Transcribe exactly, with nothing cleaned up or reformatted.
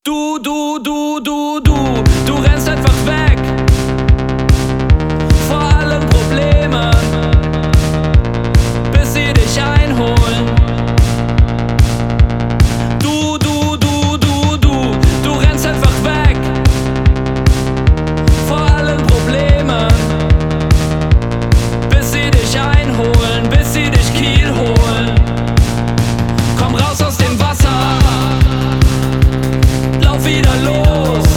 Du, du, du, du, du, du rennst einfach weg vor allen Problemen, bis sie dich einholen. Du, du, du, du, du, du rennst einfach weg vor allen Problemen, bis sie dich einholen, bis sie dich Kiel holen. Komm raus aus dem Wasser, lauf wieder los.